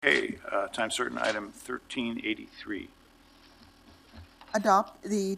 Okay, time certain, item 1383. Adopt the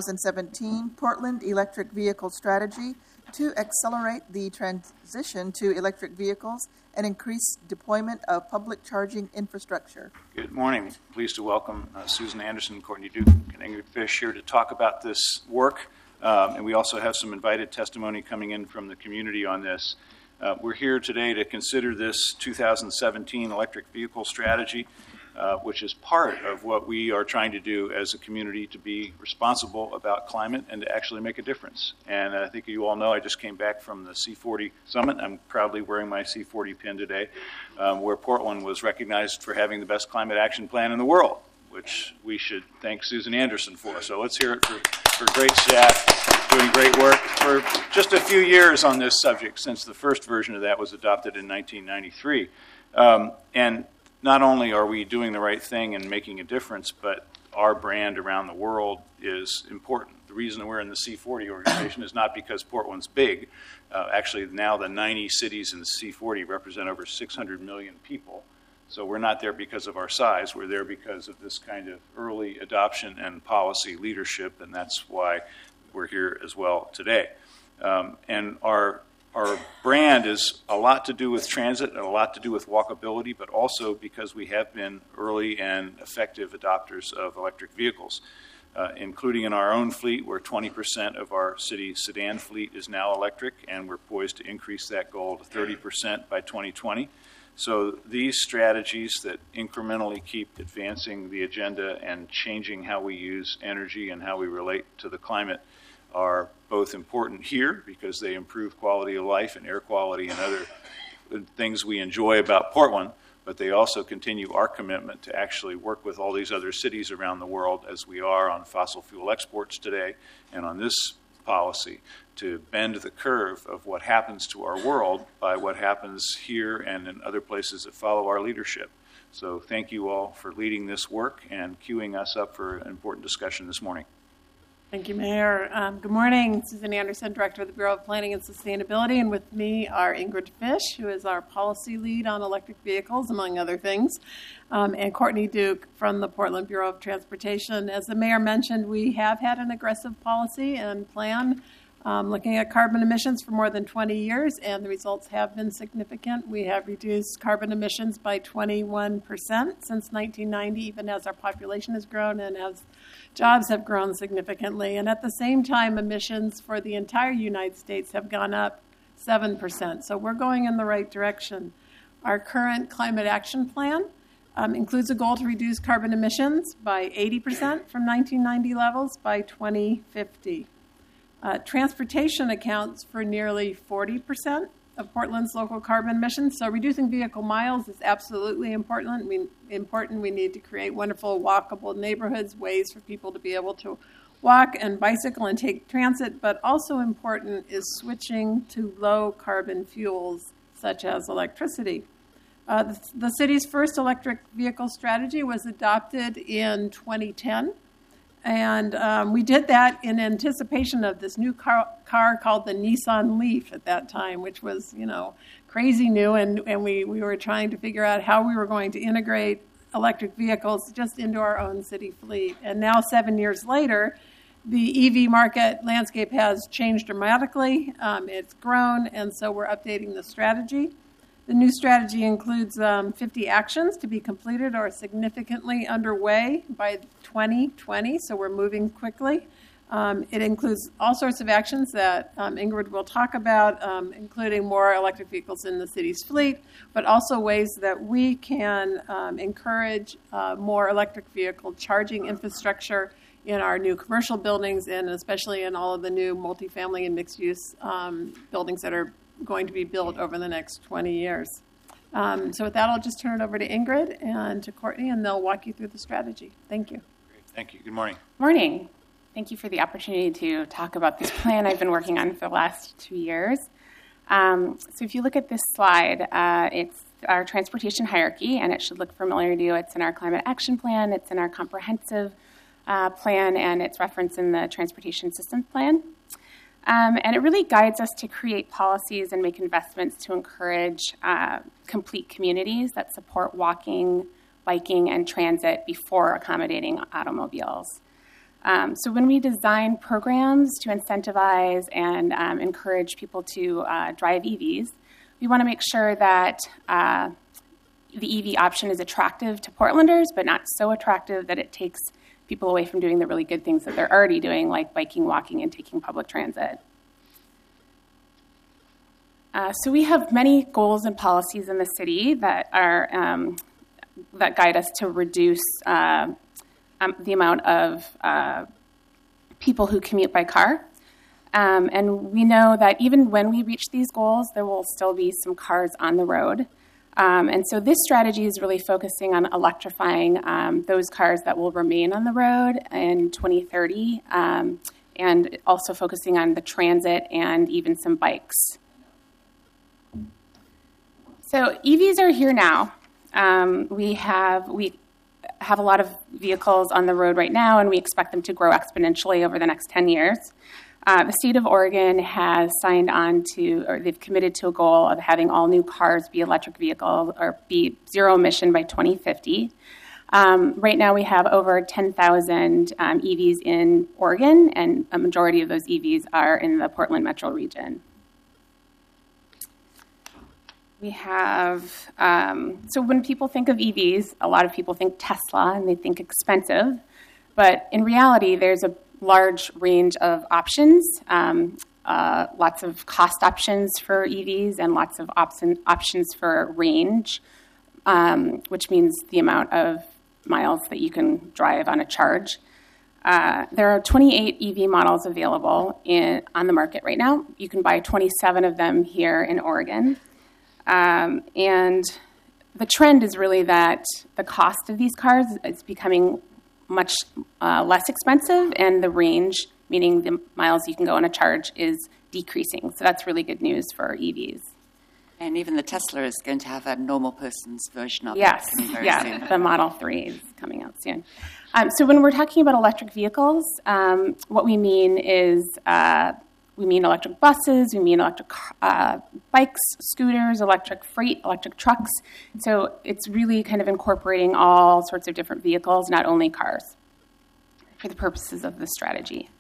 2017 Portland Electric Vehicle Strategy to accelerate the transition to electric vehicles and increase deployment of public charging infrastructure. Good morning. Pleased to welcome Susan Anderson, Courtney Duke, and Ingrid Fish here to talk about this work. And we also have some invited testimony coming in from the community on this. We're here today to consider this 2017 electric vehicle strategy, which is part of what we are trying to do as a community to be responsible about climate and to actually make a difference. And I think you all know I just came back from the C40 Summit. I'm proudly wearing my C40 pin today, where Portland was recognized for having the best climate action plan in the world, which we should thank Susan Anderson for. So let's hear it for great staff doing great work for just a few years on this subject, since the first version of that was adopted in 1993. And not only are we doing the right thing and making a difference, but our brand around the world is important. The reason we're in the C40 organization is not because Portland's big. Actually, now the 90 cities in the C40 represent over 600 million people. So we're not there because of our size. We're there because of this kind of early adoption and policy leadership, and that's why we're here as well today. And our brand is a lot to do with transit and a lot to do with walkability, but also because we have been early and effective adopters of electric vehicles, including in our own fleet, where 20% of our city sedan fleet is now electric, and we're poised to increase that goal to 30% by 2020. So these strategies that incrementally keep advancing the agenda and changing how we use energy and how we relate to the climate are both important here because they improve quality of life and air quality and other things we enjoy about Portland, but they also continue our commitment to actually work with all these other cities around the world, as we are on fossil fuel exports today and on this policy, to bend the curve of what happens to our world by what happens here and in other places that follow our leadership. So thank you all for leading this work and queuing us up for an important discussion this morning. Thank you, Mayor. Good morning. Susan Anderson, Director of the Bureau of Planning and Sustainability, and with me are Ingrid Fish, who is our policy lead on electric vehicles, among other things, and Courtney Duke from the Portland Bureau of Transportation. As the Mayor mentioned, we have had an aggressive policy and plan looking at carbon emissions for more than 20 years, and the results have been significant. We have reduced carbon emissions by 21% since 1990, even as our population has grown and as jobs have grown significantly. And at the same time, emissions for the entire United States have gone up 7%. So we're going in the right direction. Our current climate action plan includes a goal to reduce carbon emissions by 80% from 1990 levels by 2050. Transportation accounts for nearly 40% of Portland's local carbon emissions, so reducing vehicle miles is absolutely important. We need to create wonderful walkable neighborhoods, ways for people to be able to walk and bicycle and take transit, but also important is switching to low-carbon fuels such as electricity. The city's first electric vehicle strategy was adopted in 2010. And we did that in anticipation of this new car called the Nissan Leaf at that time, which was, crazy new. And we were trying to figure out how we were going to integrate electric vehicles just into our own city fleet. And now, 7 years later, the EV market landscape has changed dramatically. It's grown, and so we're updating the strategy. The new strategy includes 50 actions to be completed or significantly underway by 2020, so we're moving quickly. It includes all sorts of actions that Ingrid will talk about, including more electric vehicles in the city's fleet, but also ways that we can encourage more electric vehicle charging infrastructure in our new commercial buildings and especially in all of the new multifamily and mixed-use buildings that are going to be built over the next 20 years. So with that, I'll just turn it over to Ingrid and to Courtney, and they'll walk you through the strategy. Thank you. Great. Thank you. Good morning. Morning. Thank you for the opportunity to talk about this plan I've been working on for the last 2 years. So if you look at this slide, it's our transportation hierarchy, and it should look familiar to you. It's in our climate action plan, it's in our comprehensive plan, and it's referenced in the transportation systems plan. And it really guides us to create policies and make investments to encourage complete communities that support walking, biking, and transit before accommodating automobiles. So when we design programs to incentivize and encourage people to drive EVs, we want to make sure that the EV option is attractive to Portlanders, but not so attractive that it takes people away from doing the really good things that they're already doing, like biking, walking, and taking public transit. So we have many goals and policies in the city that are that guide us to reduce the amount of people who commute by car. And we know that even when we reach these goals, there will still be some cars on the road. And so this strategy is really focusing on electrifying those cars that will remain on the road in 2030, and also focusing on the transit and even some bikes. So EVs are here now. We have a lot of vehicles on the road right now, and we expect them to grow exponentially over the next 10 years. The state of Oregon has signed on to, or they've committed to a goal of having all new cars be electric vehicles or be zero emission by 2050. Right now we have over 10,000 EVs in Oregon, and a majority of those EVs are in the Portland metro region. We have, so when people think of EVs, a lot of people think Tesla and they think expensive, but in reality there's a large range of options, lots of cost options for EVs and lots of options for range, which means the amount of miles that you can drive on a charge. There are 28 EV models available on the market right now. You can buy 27 of them here in Oregon. And the trend is really that the cost of these cars is becoming much less expensive, and the range, meaning the miles you can go on a charge, is decreasing. So that's really good news for EVs. And even the Tesla is going to have a normal person's version of yes, it coming very soon. The Model 3 is coming out soon. So when we're talking about electric vehicles, what we mean is we mean electric buses, we mean electric bikes, scooters, electric freight, electric trucks. So it's really kind of incorporating all sorts of different vehicles, not only cars, for the purposes of the strategy.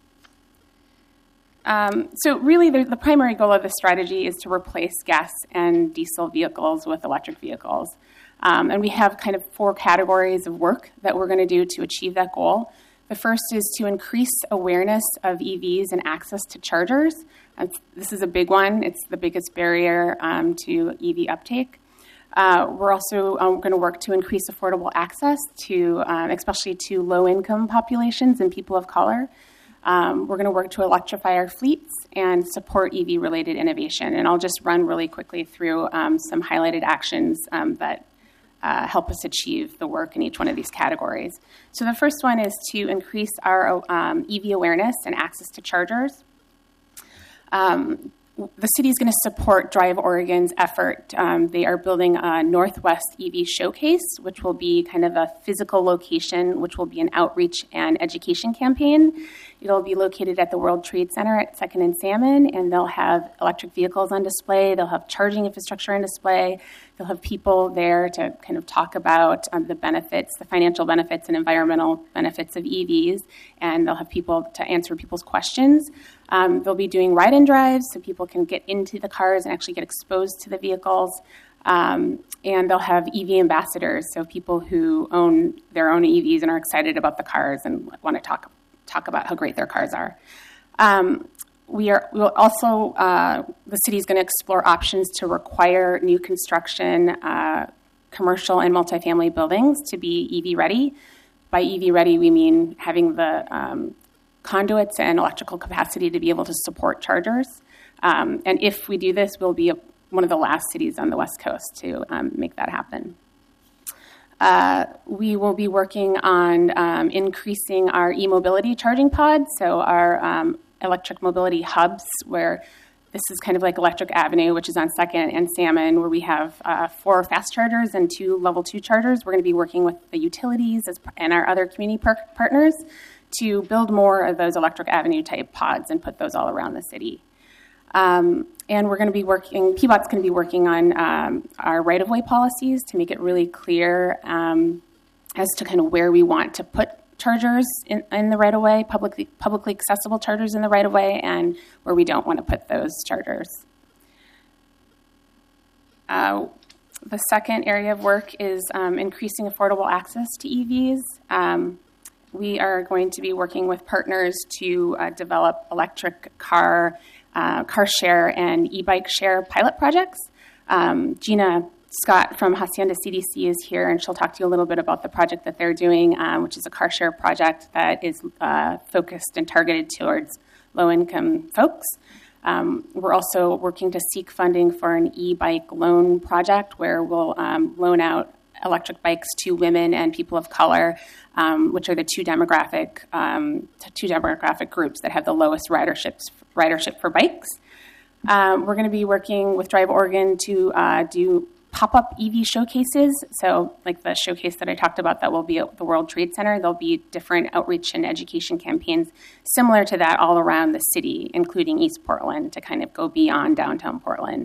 So really the primary goal of the strategy is to replace gas and diesel vehicles with electric vehicles. And we have kind of 4 categories of work that we're going to do to achieve that goal. The first is to increase awareness of EVs and access to chargers. This is a big one. It's the biggest barrier to EV uptake. We're also going to work to increase affordable access to, especially to low-income populations and people of color. We're going to work to electrify our fleets and support EV-related innovation. And I'll just run really quickly through some highlighted actions that help us achieve the work in each one of these categories. So the first one is to increase our EV awareness and access to chargers. The city is going to support Drive Oregon's effort. They are building a Northwest EV Showcase, which will be kind of a physical location, which will be an outreach and education campaign. It'll be located at the World Trade Center at 2nd and Salmon, and they'll have electric vehicles on display. They'll have charging infrastructure on display. They'll have people there to kind of talk about the benefits, the financial benefits and environmental benefits of EVs, and they'll have people to answer people's questions. They'll be doing ride-in drives so people can get into the cars and actually get exposed to the vehicles. And they'll have EV ambassadors, so people who own their own EVs and are excited about the cars and want to talk about how great their cars are. We'll also, the city is going to explore options to require new construction, commercial and multifamily buildings to be EV ready. By EV ready, we mean having the conduits and electrical capacity to be able to support chargers. And if we do this, we'll be one of the last cities on the West Coast to make that happen. We will be working on increasing our e-mobility charging pods, so our electric mobility hubs, where this is kind of like Electric Avenue, which is on 2nd and Salmon, where we have 4 fast chargers and 2 level 2 chargers. We're going to be working with the utilities and our other community partners to build more of those Electric Avenue type pods and put those all around the city. And we're going to be working, PBOT's going to be working on our right-of-way policies to make it really clear as to kind of where we want to put chargers in the right-of-way, publicly accessible chargers in the right-of-way, and where we don't want to put those chargers. The second area of work is increasing affordable access to EVs. We are going to be working with partners to develop electric car share and e-bike share pilot projects. Gina Scott from Hacienda CDC is here, and she'll talk to you a little bit about the project that they're doing, which is a car share project that is focused and targeted towards low-income folks. We're also working to seek funding for an e-bike loan project where we'll loan out electric bikes to women and people of color, which are the two demographic groups that have the lowest ridership for bikes. We're going to be working with Drive Oregon to do pop-up EV showcases. So like the showcase that I talked about that will be at the World Trade Center, there'll be different outreach and education campaigns similar to that all around the city, including East Portland, to kind of go beyond downtown Portland.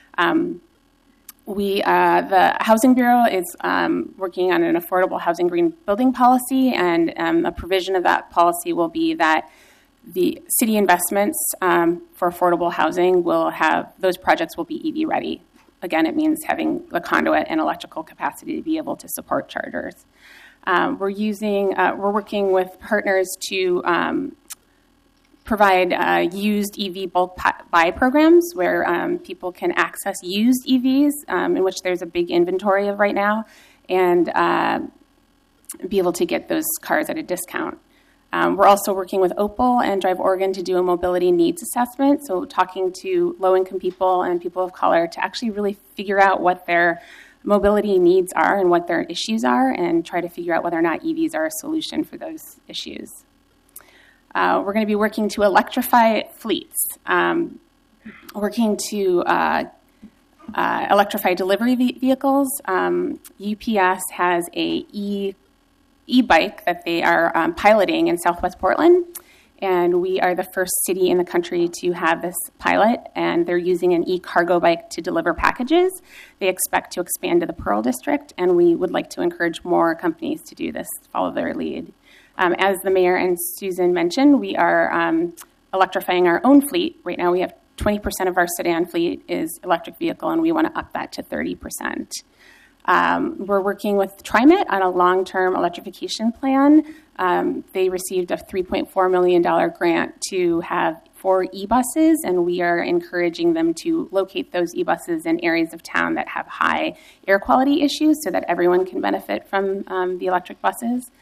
The Housing Bureau is working on an affordable housing green building policy, and a provision of that policy will be that the city investments for affordable housing those projects will be EV ready. Again, it means having the conduit and electrical capacity to be able to support chargers. We're working with partners to provide used EV bulk buy programs where people can access used EVs, in which there's a big inventory of right now, and be able to get those cars at a discount. We're also working with Opal and Drive Oregon to do a mobility needs assessment, so talking to low-income people and people of color to actually really figure out what their mobility needs are and what their issues are, and try to figure out whether or not EVs are a solution for those issues. We're going to be working to electrify fleets, working to electrify delivery vehicles. UPS has a e-bike that they are piloting in Southwest Portland, and we are the first city in the country to have this pilot, and they're using an e-cargo bike to deliver packages. They expect to expand to the Pearl District, and we would like to encourage more companies to do this, follow their lead. As the mayor and Susan mentioned, we are electrifying our own fleet. Right now we have 20% of our sedan fleet is electric vehicle, and we want to up that to 30%. We're working with TriMet on a long-term electrification plan. They received a $3.4 million grant to have 4 e-buses, and we are encouraging them to locate those e-buses in areas of town that have high air quality issues so that everyone can benefit from the electric buses.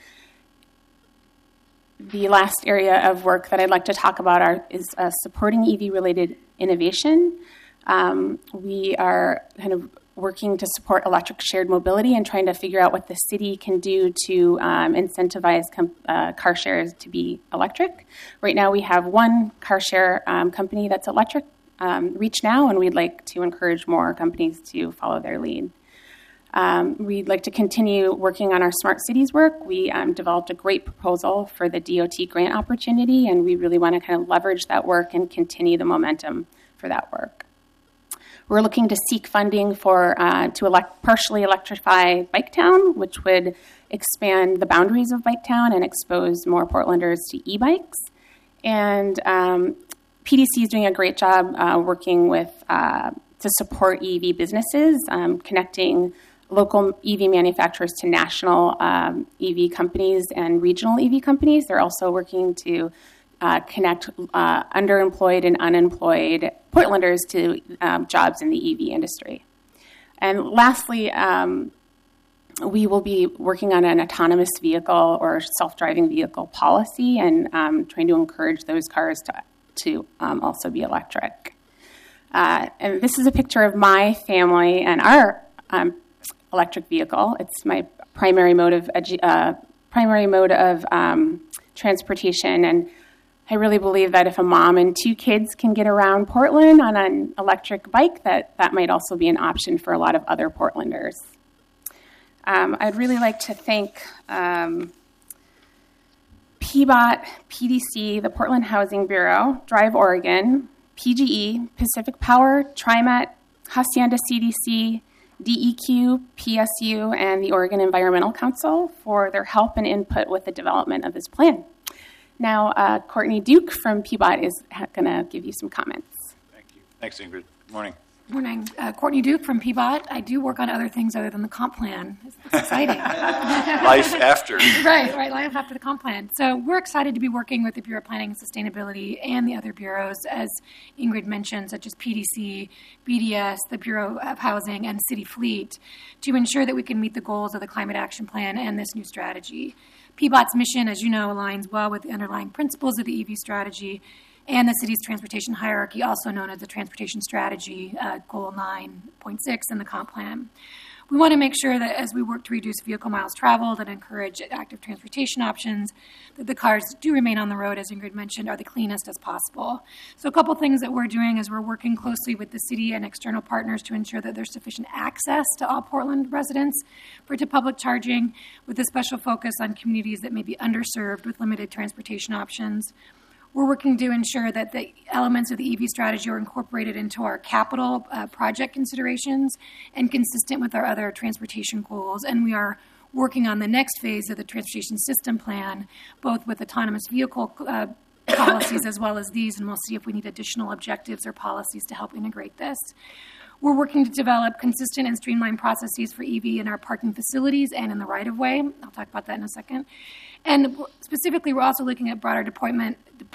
The last area of work that I'd like to talk about is supporting EV-related innovation. We are kind of working to support electric shared mobility and trying to figure out what the city can do to incentivize car shares to be electric. Right now we have one car share company that's electric, Reach Now, and we'd like to encourage more companies to follow their lead. We'd like to continue working on our smart cities work. We developed a great proposal for the DOT grant opportunity, and we really want to kind of leverage that work and continue the momentum for that work. We're looking to seek funding to partially electrify Biketown, which would expand the boundaries of Biketown and expose more Portlanders to e-bikes. And PDC is doing a great job working with to support EV businesses, connecting local EV manufacturers to national EV companies and regional EV companies. They're also working to connect underemployed and unemployed Portlanders to jobs in the EV industry. And lastly, we will be working on an autonomous vehicle or self-driving vehicle policy and trying to encourage those cars to also be electric. And this is a picture of my family and our electric vehicle. It's my primary mode of transportation, and I really believe that if a mom and 2 kids can get around Portland on an electric bike, that might also be an option for a lot of other Portlanders. I'd really like to thank PBOT, PDC, the Portland Housing Bureau, Drive Oregon, PGE, Pacific Power, TriMet, Hacienda CDC, DEQ, PSU, and the Oregon Environmental Council for their help and input with the development of this plan. Now, Courtney Duke from PBOT is going to give you some comments. Thank you. Thanks, Ingrid. Good morning. Morning. Courtney Duke from PBOT. I do work on other things other than the comp plan. It's exciting. Life after. Right, life after the comp plan. So we're excited to be working with the Bureau of Planning and Sustainability and the other bureaus, as Ingrid mentioned, such as PDC, BDS, the Bureau of Housing, and City Fleet, to ensure that we can meet the goals of the Climate Action Plan and this new strategy. PBOT's mission, as you know, aligns well with the underlying principles of the EV strategy and the city's transportation hierarchy, also known as the Transportation Strategy, Goal 9.6 in the comp plan. We want to make sure that as we work to reduce vehicle miles traveled and encourage active transportation options, that the cars do remain on the road, as Ingrid mentioned, are the cleanest as possible. So a couple things that we're doing is we're working closely with the city and external partners to ensure that there's sufficient access to all Portland residents to public charging, with a special focus on communities that may be underserved with limited transportation options. We're working to ensure that the elements of the EV strategy are incorporated into our capital project considerations and consistent with our other transportation goals. And we are working on the next phase of the transportation system plan, both with autonomous vehicle policies as well as these, and we'll see if we need additional objectives or policies to help integrate this. We're working to develop consistent and streamlined processes for EV in our parking facilities and in the right-of-way. I'll talk about that in a second. And specifically, we're also looking at broader deployment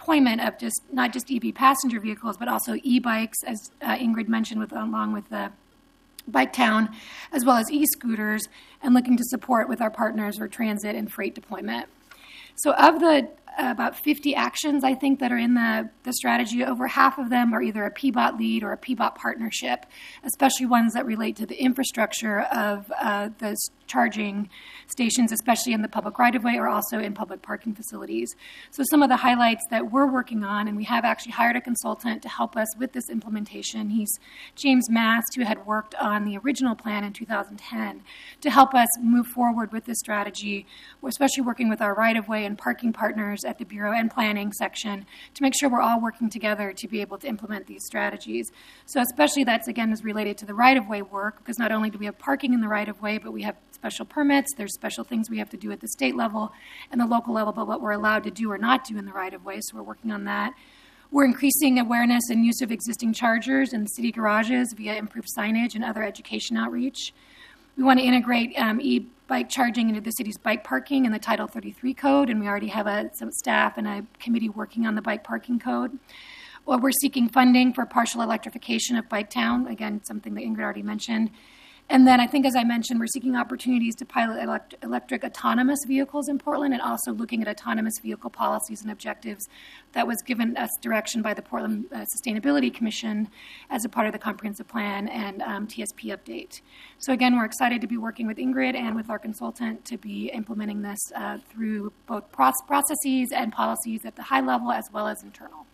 of not just EV passenger vehicles, but also e-bikes, as Ingrid mentioned, along with the Bike Town, as well as e-scooters, and looking to support with our partners for transit and freight deployment. So of the about 50 actions, I think, that are in the strategy, over half of them are either a PBOT lead or a PBOT partnership, especially ones that relate to the infrastructure of the charging stations, especially in the public right-of-way or also in public parking facilities. So some of the highlights that we're working on, and we have actually hired a consultant to help us with this implementation. He's James Mast, who had worked on the original plan in 2010, to help us move forward with this strategy. We're especially working with our right-of-way and parking partners at the Bureau and Planning section to make sure we're all working together to be able to implement these strategies. So especially that's, again, is related to the right-of-way work, because not only do we have parking in the right-of-way, but we have special permits, there's special things we have to do at the state level and the local level, but what we're allowed to do or not do in the right-of-way, so we're working on that. We're increasing awareness and use of existing chargers in city garages via improved signage and other education outreach. We want to integrate e-bike charging into the city's bike parking in the Title 33 code, and we already have some staff and a committee working on the bike parking code. Well, we're seeking funding for partial electrification of Bike Town, again, something that Ingrid already mentioned. And then I think, as I mentioned, we're seeking opportunities to pilot electric autonomous vehicles in Portland, and also looking at autonomous vehicle policies and objectives that was given us direction by the Portland Sustainability Commission as a part of the comprehensive plan and TSP update. So again, we're excited to be working with Ingrid and with our consultant to be implementing this through both processes and policies at the high level as well as internal.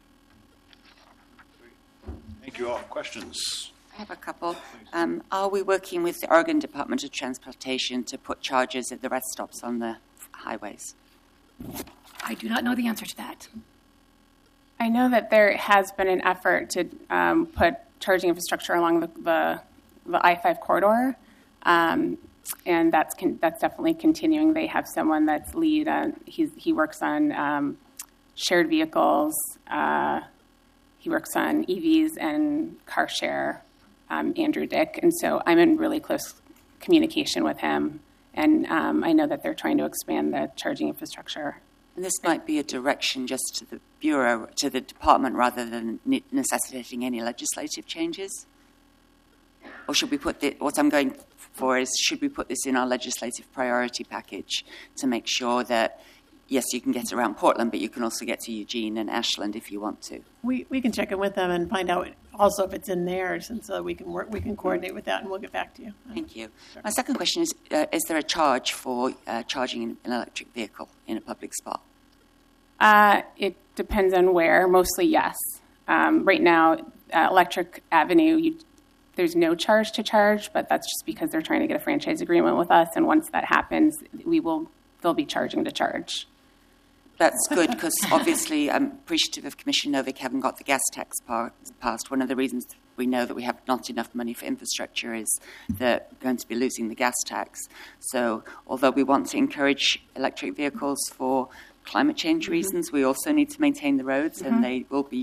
Thank you all. Questions? I have a couple. Are we working with the Oregon Department of Transportation to put chargers at the rest stops on the highways? I do not know the answer to that. I know that there has been an effort to put charging infrastructure along the I-5 corridor, and that's definitely continuing. They have someone that's lead. He works on shared vehicles. He works on EVs and car share. Andrew Dick, and so I'm in really close communication with him, and I know that they're trying to expand the charging infrastructure. And this might be a direction just to the Bureau, to the department, rather than necessitating any legislative changes? Or should we put what I'm going for is, should we put this in our legislative priority package to make sure that, yes, you can get around Portland, but you can also get to Eugene and Ashland if you want to? We can check in with them and find out also if it's in theirs, and so we can coordinate with that, and we'll get back to you. Thank you. Sure. My second question is there a charge for charging an electric vehicle in a public spot? It depends on where. Mostly, yes. Right now, Electric Avenue, there's no charge to charge, but that's just because they're trying to get a franchise agreement with us, and once that happens, they'll be charging to charge. That's good, because obviously I'm appreciative of Commissioner Novick having got the gas tax passed. One of the reasons we know that we have not enough money for infrastructure is that we're going to be losing the gas tax. So although we want to encourage electric vehicles for climate change reasons, we also need to maintain the roads, and they will be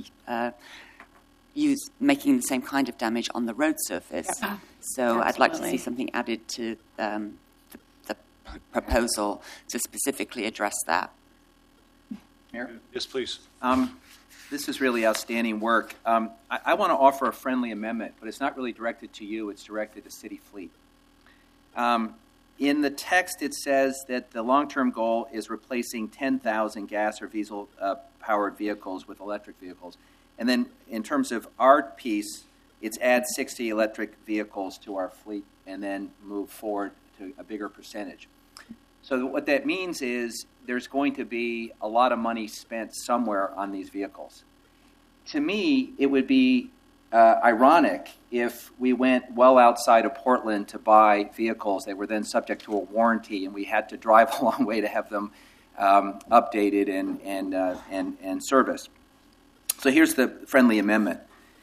making the same kind of damage on the road surface. Yep. So I'd like to Absolutely. see something added to the proposal to specifically address that. Mayor? Yes, please. This is really outstanding work. I want to offer a friendly amendment, but it's not really directed to you. It's directed to City Fleet. In the text, it says that the long-term goal is replacing 10,000 gas or diesel-powered vehicles with electric vehicles. And then in terms of our piece, it's add 60 electric vehicles to our fleet and then move forward to a bigger percentage. So what that means is there's going to be a lot of money spent somewhere on these vehicles. To me, it would be ironic if we went well outside of Portland to buy vehicles that were then subject to a warranty, and we had to drive a long way to have them updated and serviced. So here's the friendly amendment.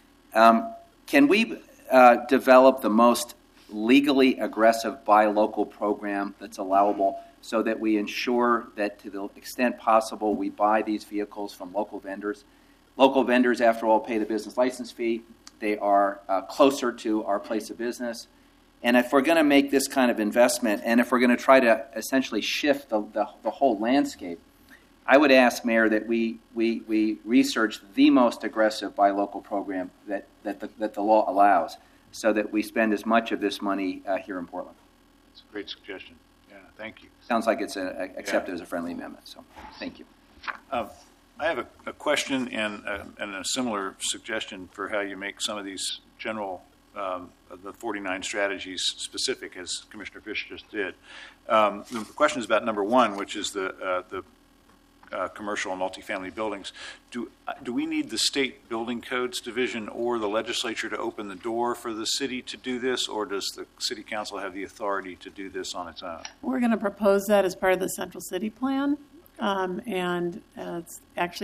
Can we develop the most legally aggressive buy local program that's allowable, so that we ensure that to the extent possible we buy these vehicles from local vendors? Local vendors, after all, pay the business license fee. They are closer to our place of business. And if we're going to make this kind of investment, and if we're going to try to essentially shift the whole landscape, I would ask, Mayor, that we research the most aggressive buy local program that the law allows, so that we spend as much of this money here in Portland. That's a great suggestion. Yeah, thank you. Sounds like it's accepted as a friendly amendment, so thank you. I have a question and a similar suggestion for how you make some of these general, the 49 strategies specific, as Commissioner Fish just did. The question is about number one, which is the commercial and multifamily buildings. Do we need the State Building Codes Division or the legislature to open the door for the city to do this, or does the City Council have the authority to do this on its own? We're going to propose that as part of the Central City Plan, and it's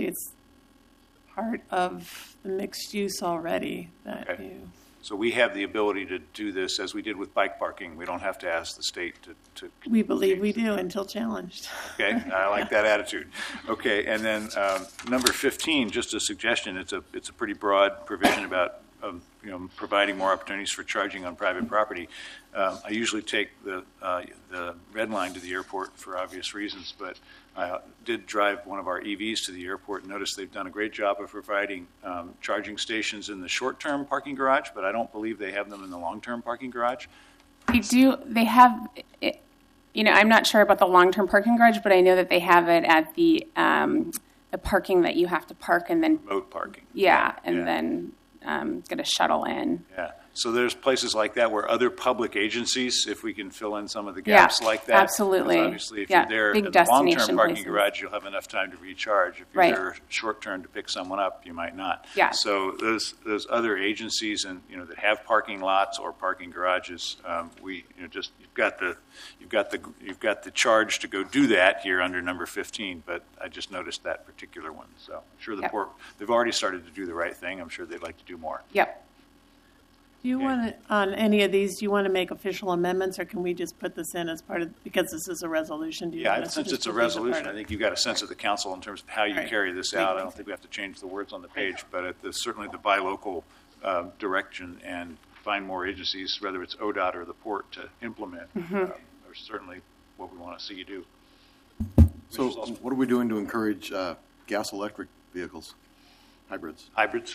part of the mixed use already that Okay. you. So we have the ability to do this as we did with bike parking. We don't have to ask the state to We believe we do until challenged. Okay, I like that attitude. Okay, and then number 15, just a suggestion. It's a pretty broad provision about providing more opportunities for charging on private property. I usually take the red line to the airport for obvious reasons, but I did drive one of our EVs to the airport and noticed they've done a great job of providing charging stations in the short-term parking garage, but I don't believe they have them in the long-term parking garage. They do. They have. I'm not sure about the long-term parking garage, but I know that they have it at the parking that you have to park and then Remote parking. then get a shuttle in. Yeah. So there's places like that where other public agencies, if we can fill in some of the gaps like that. Absolutely. Because obviously, if Yeah, you're there big at the long-term destination parking places. garage, you'll have enough time to recharge. If you're Right. there short-term to pick someone up, you might not. Yeah. So those other agencies and that have parking lots or parking garages, you've got the charge to go do that here under number 15. But I just noticed that particular one. So I'm sure they've already started to do the right thing. I'm sure they'd like to do more. Yep. Do you want to, on any of these, do you want to make official amendments, or can we just put this in as part of, because this is a resolution? Do you want us to Since just it's a put these as resolution, part I of- think you've got a sense of the council in terms of how you Right. carry this out. I don't think we have to change the words on the page, but certainly the buy local direction and find more agencies, whether it's ODOT or the port, to implement are certainly what we want to see you do. So what are we doing to encourage gas-electric vehicles, hybrids? Hybrids?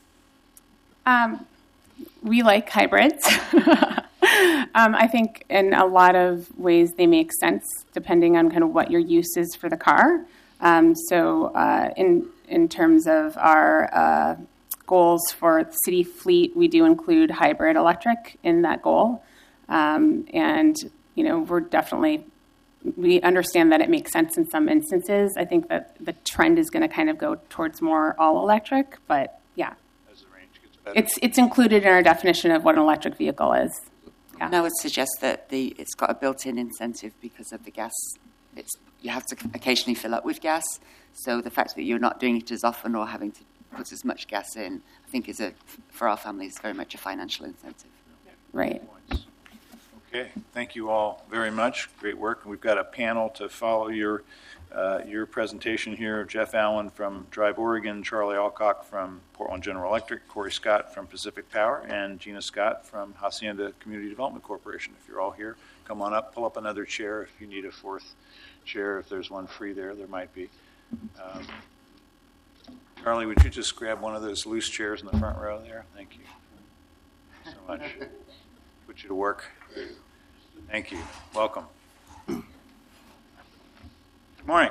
We like hybrids. I think in a lot of ways they make sense depending on kind of what your use is for the car. In terms of our goals for the city fleet, we do include hybrid electric in that goal. We understand that it makes sense in some instances. I think that the trend is going to kind of go towards more all electric, but yeah. As the range gets better. It's included in our definition of what an electric vehicle is. Yeah. And I would suggest that it's got a built-in incentive because of the gas you have to occasionally fill up with gas. So the fact that you're not doing it as often or having to put as much gas in, I think for our families, very much a financial incentive. Right. Okay, thank you all very much. Great work. And we've got a panel to follow your presentation here. Jeff Allen from Drive Oregon, Charlie Alcock from Portland General Electric, Corey Scott from Pacific Power, and Gina Scott from Hacienda Community Development Corporation. If you're all here, come on up, pull up another chair if you need a fourth chair. If there's one free there might be. Charlie, would you just grab one of those loose chairs in the front row there? Thank you so much. Put you to work. Thank you. Welcome. Good morning.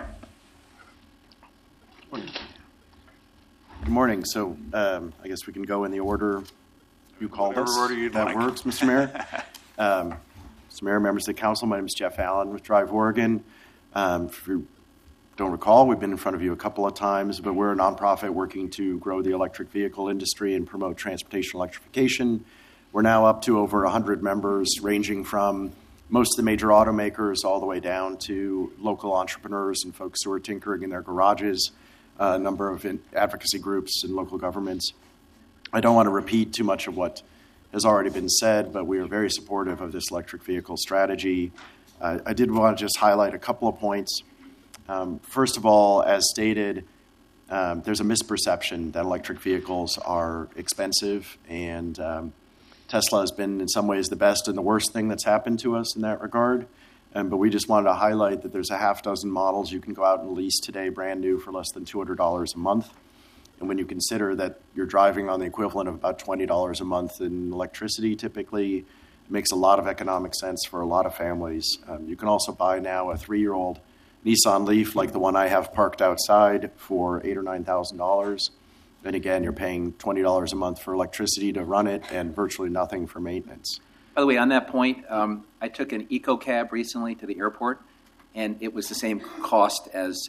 Good morning. So I guess we can go in the order you called us. Whatever order you'd that like. works, Mr. Mayor. Mr. Mayor, members of the council, my name is Jeff Allen with Drive Oregon. If you don't recall, we've been in front of you a couple of times, but we're a nonprofit working to grow the electric vehicle industry and promote transportation electrification. We're now up to over 100 members, ranging from most of the major automakers all the way down to local entrepreneurs and folks who are tinkering in their garages, a number of advocacy groups and local governments. I don't want to repeat too much of what has already been said, but we are very supportive of this electric vehicle strategy. I did want to just highlight a couple of points. First of all, as stated, there's a misperception that electric vehicles are expensive, and Tesla has been in some ways the best and the worst thing that's happened to us in that regard. But we just wanted to highlight that there's a half dozen models you can go out and lease today brand new for less than $200 a month. And when you consider that you're driving on the equivalent of about $20 a month in electricity typically, it makes a lot of economic sense for a lot of families. You can also buy now a 3-year-old Nissan Leaf like the one I have parked outside for $8,000 or $9,000. And again, you're paying $20 a month for electricity to run it and virtually nothing for maintenance. By the way, on that point, I took an EcoCab recently to the airport, and it was the same cost as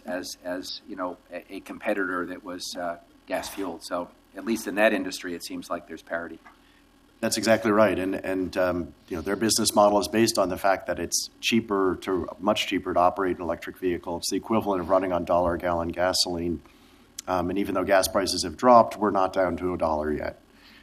a competitor that was gas fueled. So at least in that industry, it seems like there's parity. That's exactly right, and their business model is based on the fact that it's much cheaper to operate an electric vehicle. It's the equivalent of running on $1 a gallon gasoline, and even though gas prices have dropped, we're not down to $1 yet.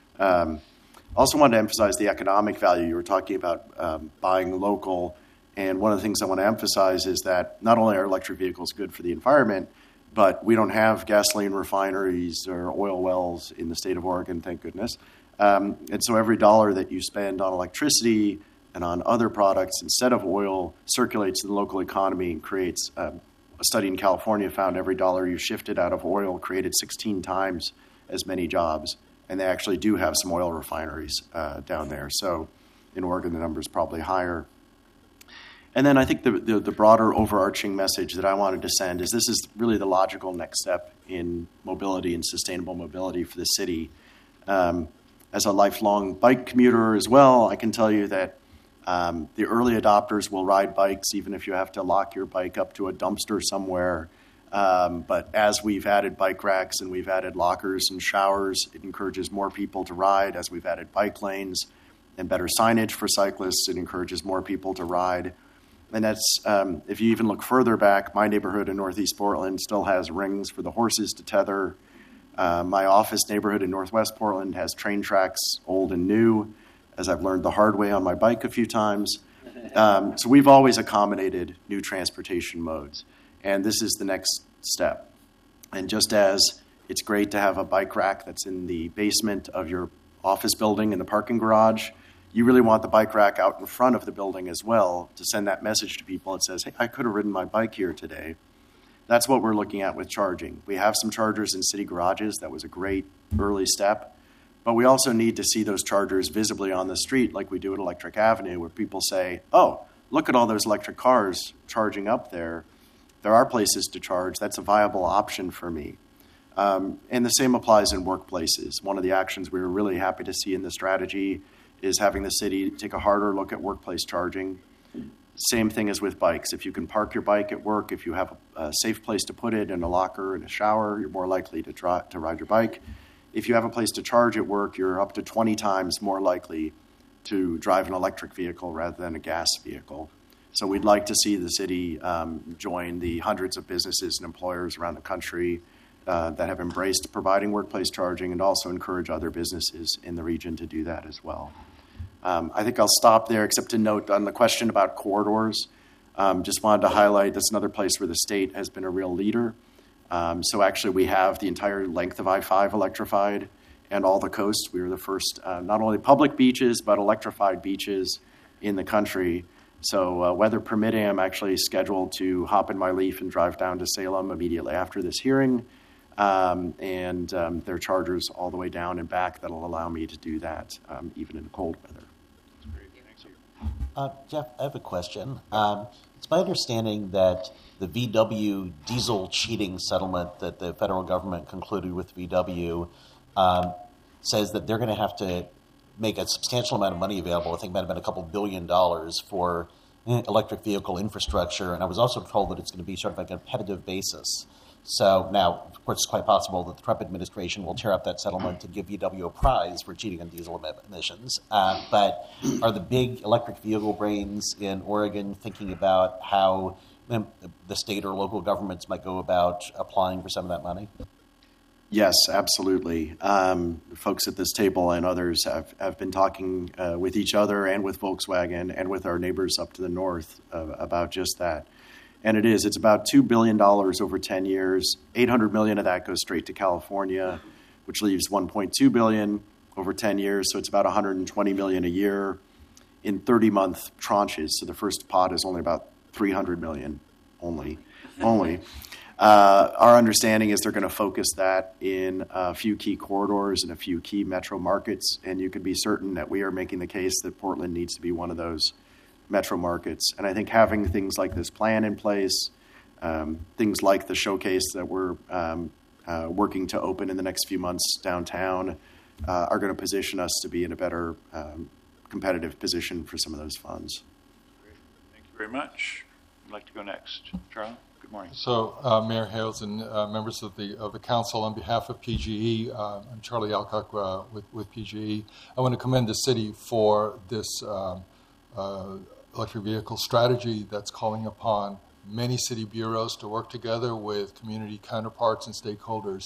Also wanted to emphasize the economic value. You were talking about buying local, and one of the things I want to emphasize is that not only are electric vehicles good for the environment, but we don't have gasoline refineries or oil wells in the state of Oregon, thank goodness. And so every dollar that you spend on electricity and on other products instead of oil circulates in the local economy and creates, a study in California found every dollar you shifted out of oil created 16 times as many jobs. And they actually do have some oil refineries down there. So in Oregon, the number is probably higher. And then I think the broader overarching message that I wanted to send is this is really the logical next step in mobility and sustainable mobility for the city. As a lifelong bike commuter as well, I can tell you that the early adopters will ride bikes even if you have to lock your bike up to a dumpster somewhere. But as we've added bike racks and we've added lockers and showers, it encourages more people to ride. As we've added bike lanes and better signage for cyclists, it encourages more people to ride. And that's, if you even look further back, my neighborhood in Northeast Portland still has rings for the horses to tether. My office neighborhood in Northwest Portland has train tracks, old and new, as I've learned the hard way on my bike a few times. So we've always accommodated new transportation modes. And this is the next step. And just as it's great to have a bike rack that's in the basement of your office building in the parking garage, you really want the bike rack out in front of the building as well to send that message to people that says, hey, I could have ridden my bike here today. That's what we're looking at with charging. We have some chargers in city garages. That was a great early step. But we also need to see those chargers visibly on the street like we do at Electric Avenue, where people say, oh, look at all those electric cars charging up there. There are places to charge. That's a viable option for me. And the same applies in workplaces. One of the actions we were really happy to see in the strategy is having the city take a harder look at workplace charging. Same thing as with bikes. If you can park your bike at work, if you have a safe place to put it in a locker, in a shower, you're more likely to ride your bike. If you have a place to charge at work, you're up to 20 times more likely to drive an electric vehicle rather than a gas vehicle. So we'd like to see the city join the hundreds of businesses and employers around the country that have embraced providing workplace charging, and also encourage other businesses in the region to do that as well. I think I'll stop there, except to note on the question about corridors. Just wanted to highlight that's another place where the state has been a real leader. So actually we have the entire length of I-5 electrified and all the coast. We were the first, not only public beaches, but electrified beaches in the country. So weather permitting, I'm actually scheduled to hop in my Leaf and drive down to Salem immediately after this hearing. And there are chargers all the way down and back that'll allow me to do that, even in cold weather. That's great. Thank you. Jeff, I have a question. It's my understanding that the VW diesel cheating settlement that the federal government concluded with VW says that they're going to have to make a substantial amount of money available. I think it might have been a couple $2 billion for electric vehicle infrastructure. And I was also told that it's going to be sort of like a competitive basis. So now, of course, it's quite possible that the Trump administration will tear up that settlement to give VW a prize for cheating on diesel emissions. But are the big electric vehicle brains in Oregon thinking about how the state or local governments might go about applying for some of that money? Yes, absolutely. Folks at this table and others have been talking with each other and with Volkswagen and with our neighbors up to the north about just that. And it's about $2 billion over 10 years. $800 million of that goes straight to California, which leaves $1.2 billion over 10 years. So it's about $120 million a year in 30-month tranches. So the first pot is only about $300 million only. Our understanding is they're going to focus that in a few key corridors and a few key metro markets. And you can be certain that we are making the case that Portland needs to be one of those metro markets. And I think having things like this plan in place, things like the showcase that we're working to open in the next few months downtown are going to position us to be in a better competitive position for some of those funds. Great. Thank you very much. I'd like to go next. Charlie, good morning. So, Mayor Hales and members of the council, on behalf of PGE, I'm Charlie Alcock with PGE. I want to commend the city for this electric vehicle strategy that's calling upon many city bureaus to work together with community counterparts and stakeholders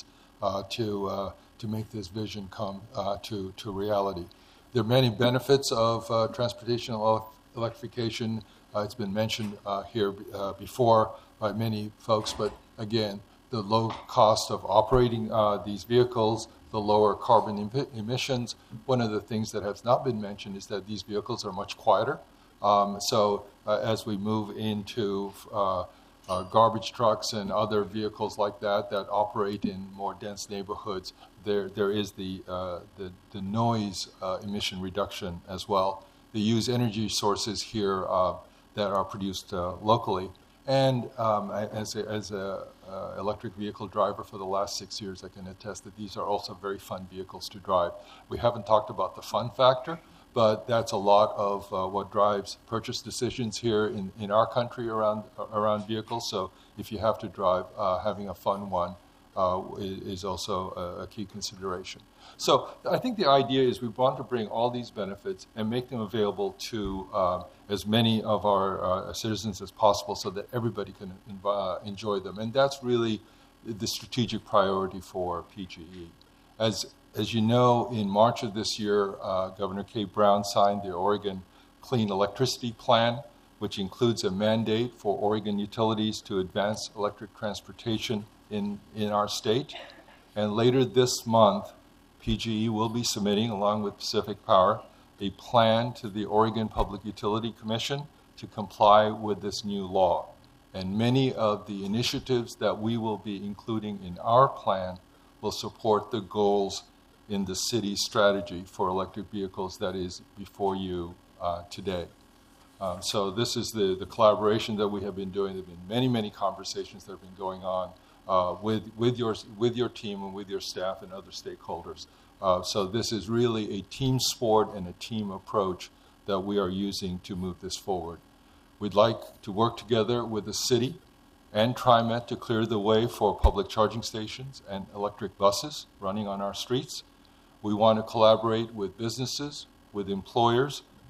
to make this vision come to reality. There are many benefits of transportation electrification. It's been mentioned here before by many folks, but again, the low cost of operating these vehicles, the lower carbon emissions. One of the things that has not been mentioned is that these vehicles are much quieter. So as we move into garbage trucks and other vehicles like that operate in more dense neighborhoods, there is the noise emission reduction as well. They use energy sources here that are produced locally. And as a electric vehicle driver for the last 6 years, I can attest that these are also very fun vehicles to drive. We haven't talked about the fun factor, but that's a lot of what drives purchase decisions here in our country around vehicles. So if you have to drive, having a fun one is also a key consideration. So I think the idea is we want to bring all these benefits and make them available to as many of our citizens as possible so that everybody can enjoy them. And that's really the strategic priority for PGE. As you know, in March of this year, Governor Kate Brown signed the Oregon Clean Electricity Plan, which includes a mandate for Oregon utilities to advance electric transportation in our state. And later this month, PGE will be submitting, along with Pacific Power, a plan to the Oregon Public Utility Commission to comply with this new law. And many of the initiatives that we will be including in our plan will support the goals in the city's strategy for electric vehicles that is before you today. So this is the collaboration that we have been doing. There have been many conversations that have been going on with your team and with your staff and other stakeholders. So this is really a team sport and a team approach that we are using to move this forward. We'd like to work together with the city and TriMet to clear the way for public charging stations and electric buses running on our streets. We want to collaborate with businesses, with employers,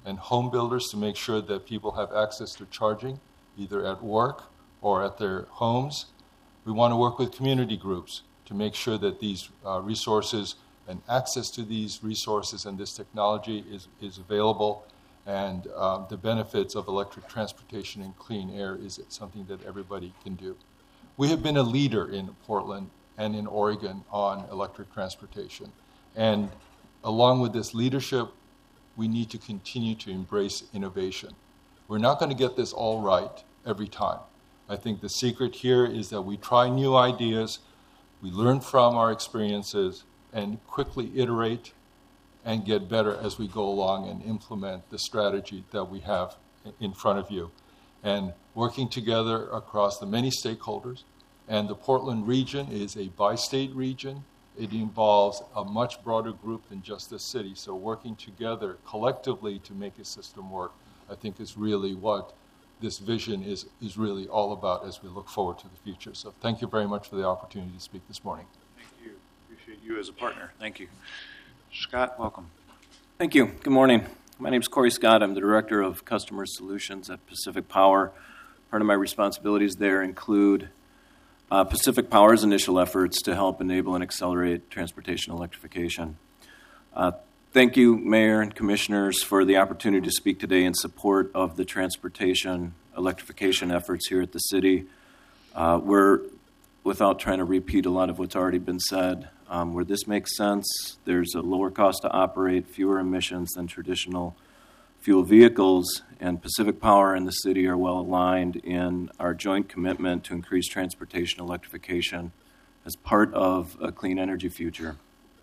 and home builders to make sure that people have access to charging, either at work or at their homes. We want to work with community groups to make sure that these resources and access to these resources and this technology is available, and the benefits of electric transportation and clean air is something that everybody can do. We have been a leader in Portland and in Oregon on electric transportation. And along with this leadership, we need to continue to embrace innovation. We're not going to get this all right every time. I think the secret here is that we try new ideas, we learn from our experiences, and quickly iterate and get better as we go along and implement the strategy that we have in front of you. And working together across the many stakeholders, and the Portland region is a bi-state region. It involves a much broader group than just the city. So working together collectively to make a system work, I think is really what this vision is really all about as we look forward to the future. So thank you very much for the opportunity to speak this morning. Thank you. Appreciate you as a partner. Thank you. Scott, welcome. Thank you. Good morning. My name is Corey Scott. I'm the Director of Customer Solutions at Pacific Power. Part of my responsibilities there include Pacific Power's initial efforts to help enable and accelerate transportation electrification. Thank you, Mayor and Commissioners, for the opportunity to speak today in support of the transportation electrification efforts here at the city. We're, without trying to repeat a lot of what's already been said, where this makes sense, there's a lower cost to operate, fewer emissions than traditional fuel vehicles, and Pacific Power and the city are well aligned in our joint commitment to increase transportation electrification as part of a clean energy future.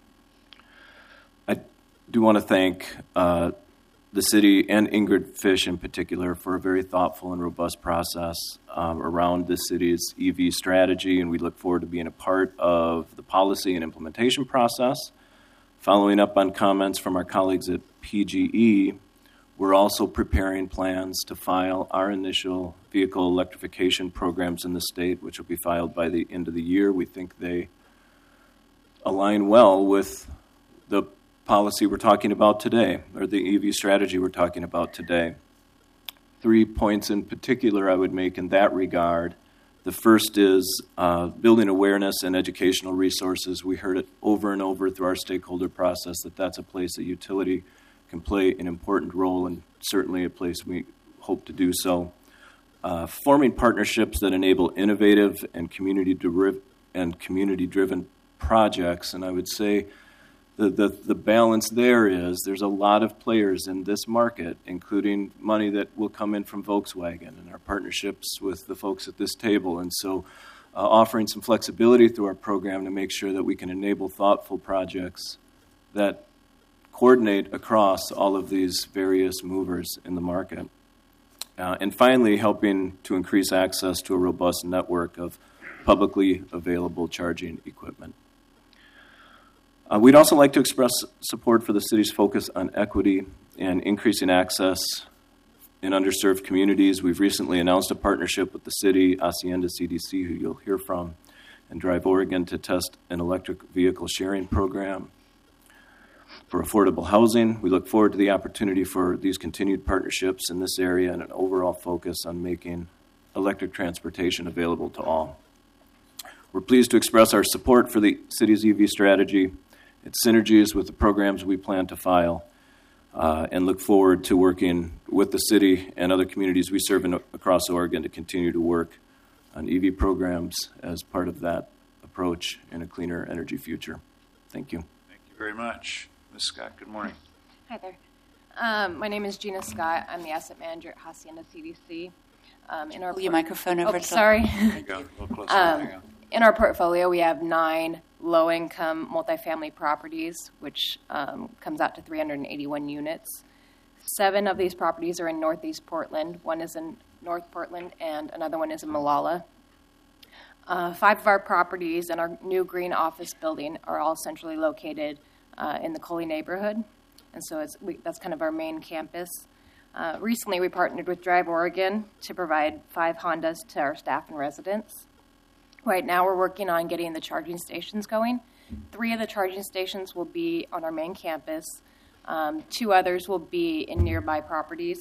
I do want to thank the city and Ingrid Fish in particular for a very thoughtful and robust process around the city's EV strategy, and we look forward to being a part of the policy and implementation process. Following up on comments from our colleagues at PGE, we're also preparing plans to file our initial vehicle electrification programs in the state, which will be filed by the end of the year. We think they align well with the policy we're talking about today, or the EV strategy we're talking about today. 3 points in particular I would make in that regard. The first is building awareness and educational resources. We heard it over and over through our stakeholder process that that's a place that utility can play an important role, and certainly a place we hope to do so. Forming partnerships that enable innovative and community-driven projects, and I would say the balance there is there's a lot of players in this market, including money that will come in from Volkswagen and our partnerships with the folks at this table, and so offering some flexibility through our program to make sure that we can enable thoughtful projects that coordinate across all of these various movers in the market. And finally, helping to increase access to a robust network of publicly available charging equipment. We'd also like to express support for the city's focus on equity and increasing access in underserved communities. We've recently announced a partnership with the city, Hacienda CDC, who you'll hear from, and Drive Oregon to test an electric vehicle sharing program for affordable housing. We look forward to the opportunity for these continued partnerships in this area and an overall focus on making electric transportation available to all. We're pleased to express our support for the city's EV strategy, its synergies with the programs we plan to file, and look forward to working with the city and other communities we serve across Oregon to continue to work on EV programs as part of that approach in a cleaner energy future. Thank you. Thank you very much. Ms. Scott, good morning. Hi there. My name is Gina Scott. I'm the asset manager at Hacienda CDC. Pull your microphone over. Sorry. There you go. A little closer. There you go. In our portfolio, we have 9 low-income multifamily properties, which comes out to 381 units. 7 of these properties are in Northeast Portland. 1 is in North Portland, and another one is in Molalla. 5 of our properties in our new green office building are all centrally located in the Coley neighborhood, and so that's kind of our main campus. Recently, we partnered with Drive Oregon to provide 5 Hondas to our staff and residents. Right now, we're working on getting the charging stations going. 3 of the charging stations will be on our main campus. 2 others will be in nearby properties.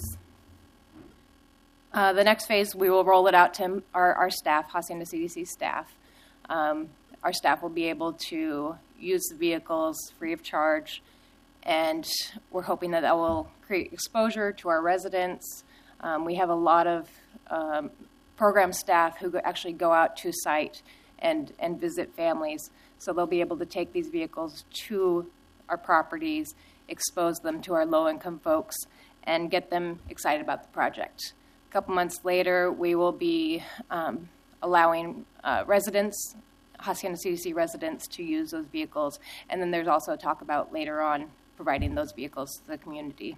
The next phase, we will roll it out to our staff, Hacienda CDC staff. Our staff will be able to use the vehicles free of charge, and we're hoping that will create exposure to our residents. We have a lot of program staff who actually go out to site and visit families, so they'll be able to take these vehicles to our properties, expose them to our low-income folks, and get them excited about the project. A couple months later, we will be allowing residents, Hacienda CDC residents, to use those vehicles. And then there's also talk about later on providing those vehicles to the community.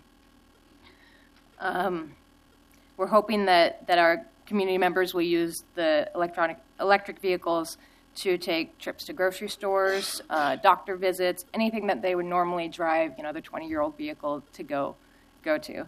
We're hoping that our community members will use the electric vehicles to take trips to grocery stores, doctor visits, anything that they would normally drive, their 20-year-old vehicle to go to.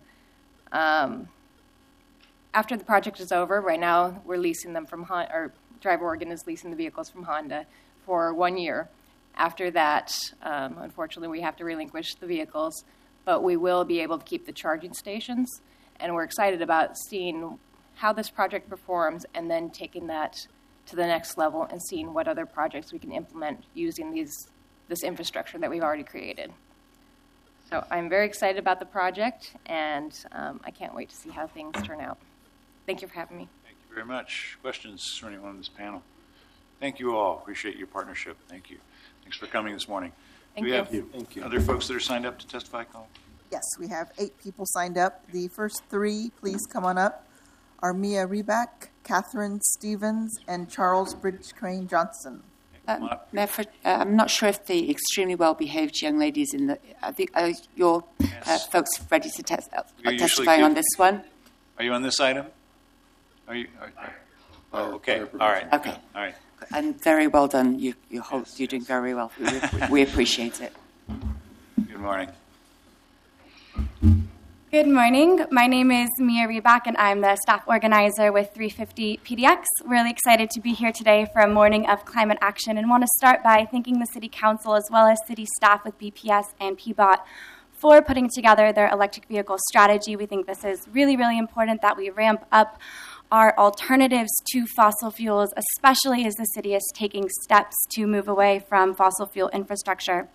After the project is over, right now we're leasing them from Honda, or Drive Oregon is leasing the vehicles from Honda for 1 year. After that, unfortunately, we have to relinquish the vehicles, but we will be able to keep the charging stations, and we're excited about seeing how this project performs and then taking that to the next level and seeing what other projects we can implement using this infrastructure that we've already created. So I'm very excited about the project, and I can't wait to see how things turn out. Thank you for having me. Thank you very much. Questions for anyone on this panel? Thank you all. Appreciate your partnership. Thank you. Thanks for coming this morning. Thank Do we you. have other folks that are signed up to testify, Colin? Yes, we have 8 people signed up. The first 3, please come on up, are Mia Reback, Catherine Stevens, and Charles Bridge Crane Johnson. Mayor, I'm not sure if the extremely well-behaved young ladies are your folks ready to testify on this one? Are you on this item? Are you? Oh, okay. All right. Okay. All right. And very well done. You're doing very well. We appreciate it. Good morning. Good morning. My name is Mia Reback, and I'm the staff organizer with 350 PDX. Really excited to be here today for a morning of climate action, and want to start by thanking the City Council as well as city staff with BPS and PBOT for putting together their electric vehicle strategy. We think this is really, really important that we ramp up our alternatives to fossil fuels, especially as the city is taking steps to move away from fossil fuel infrastructure.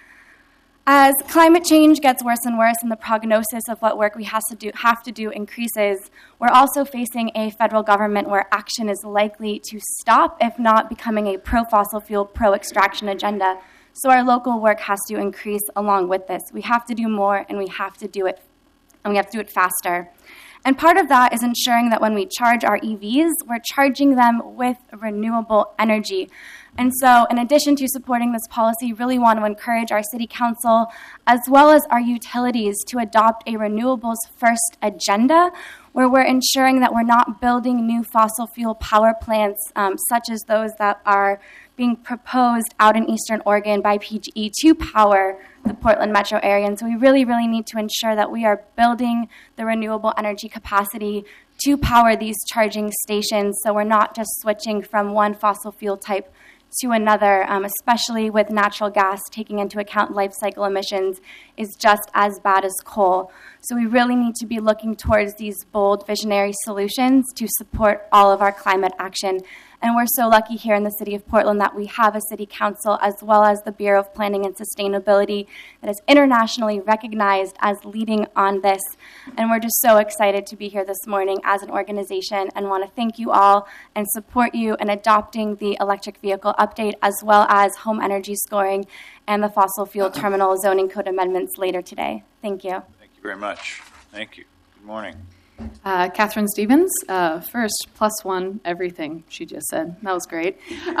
As climate change gets worse and worse and the prognosis of what work we have to do increases, we're also facing a federal government where action is likely to stop, if not becoming a pro-fossil fuel, pro-extraction agenda. So our local work has to increase along with this. We have to do more, and we have to do it faster. And part of that is ensuring that when we charge our EVs, we're charging them with renewable energy. And so in addition to supporting this policy, really want to encourage our city council as well as our utilities to adopt a renewables first agenda where we're ensuring that we're not building new fossil fuel power plants such as those that are being proposed out in Eastern Oregon by PGE to power the Portland metro area. And so we really, really need to ensure that we are building the renewable energy capacity to power these charging stations so we're not just switching from one fossil fuel type to another, especially with natural gas taking into account life cycle emissions, is just as bad as coal. So we really need to be looking towards these bold, visionary solutions to support all of our climate action. And we're so lucky here in the city of Portland that we have a city council as well as the Bureau of Planning and Sustainability that is internationally recognized as leading on this. And we're just so excited to be here this morning as an organization and want to thank you all and support you in adopting the electric vehicle update as well as home energy scoring and the fossil fuel terminal zoning code amendments later today. Thank you. Thank you very much. Thank you. Good morning. Catherine Stevens, first, +1, everything she just said. That was great.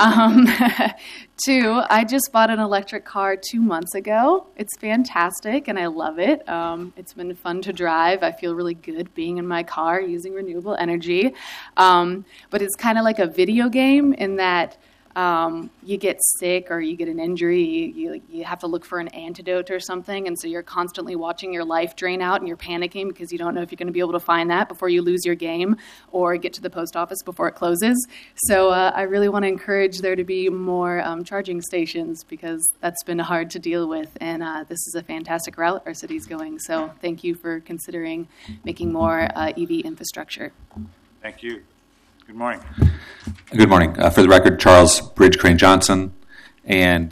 2, I just bought an electric car 2 months ago. It's fantastic, and I love it. It's been fun to drive. I feel really good being in my car using renewable energy. But it's kind of like a video game in that you get sick or you get an injury, you have to look for an antidote or something, and so you're constantly watching your life drain out and you're panicking because you don't know if you're going to be able to find that before you lose your game or get to the post office before it closes. So I really want to encourage there to be more charging stations because that's been hard to deal with, and this is a fantastic route our city's going. So thank you for considering making more EV infrastructure. Thank you. Good morning. Good morning. For the record, Charles Bridge Crane Johnson. And,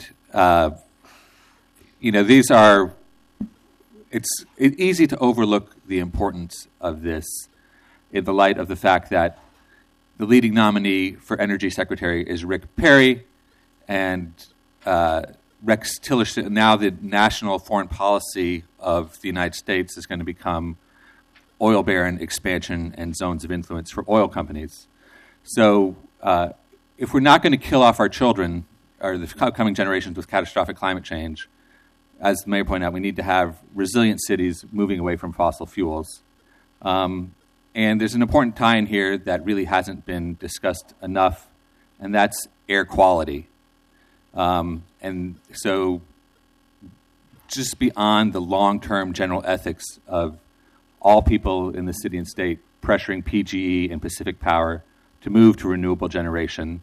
these are, it's easy to overlook the importance of this in the light of the fact that the leading nominee for Energy Secretary is Rick Perry, and Rex Tillerson, now the national foreign policy of the United States, is going to become oil baron expansion and zones of influence for oil companies. So if we're not going to kill off our children or the upcoming generations with catastrophic climate change, as the mayor pointed out, we need to have resilient cities moving away from fossil fuels. And there's an important tie-in here that really hasn't been discussed enough, and that's air quality. And so just beyond the long-term general ethics of all people in the city and state pressuring PGE and Pacific Power to move to renewable generation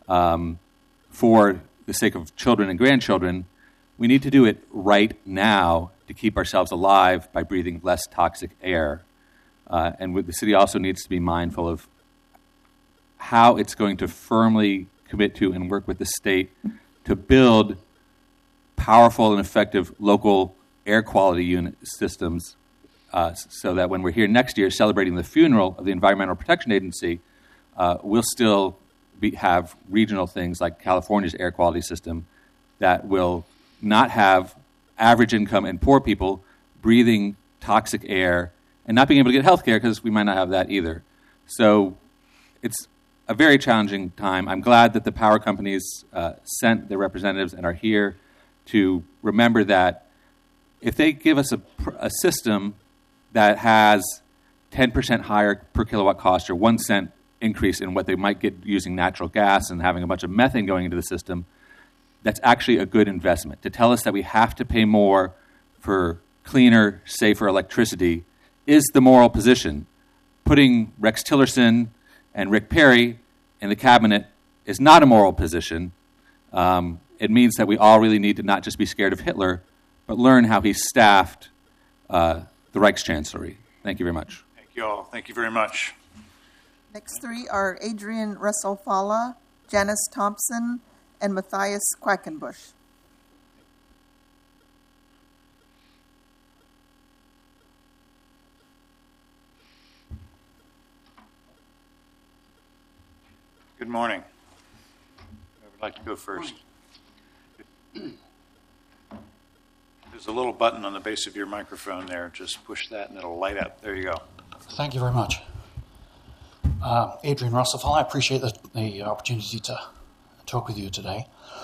for the sake of children and grandchildren, we need to do it right now to keep ourselves alive by breathing less toxic air. And the city also needs to be mindful of how it's going to firmly commit to and work with the state to build powerful and effective local air quality unit systems so that when we're here next year celebrating the funeral of the Environmental Protection Agency, we'll still have regional things like California's air quality system that will not have average income and poor people breathing toxic air and not being able to get health care because we might not have that either. So it's a very challenging time. I'm glad that the power companies sent their representatives and are here to remember that if they give us a system that has 10% higher per kilowatt cost or 1 cent increase in what they might get using natural gas and having a bunch of methane going into the system, that's actually a good investment. To tell us that we have to pay more for cleaner, safer electricity is the moral position. Putting Rex Tillerson and Rick Perry in the cabinet is not a moral position. It means that we all really need to not just be scared of Hitler, but learn how he staffed the Reichschancellery. Thank you very much. Thank you all. Thank you very much. Next three are Adrian Russell-Falla, Janice Thompson, and Matthias Quackenbush. Good morning. I would like to go first. There's a little button on the base of your microphone there. Just push that and it'll light up. There you go. Thank you very much. Adrian Russell, I appreciate the opportunity to talk with you today.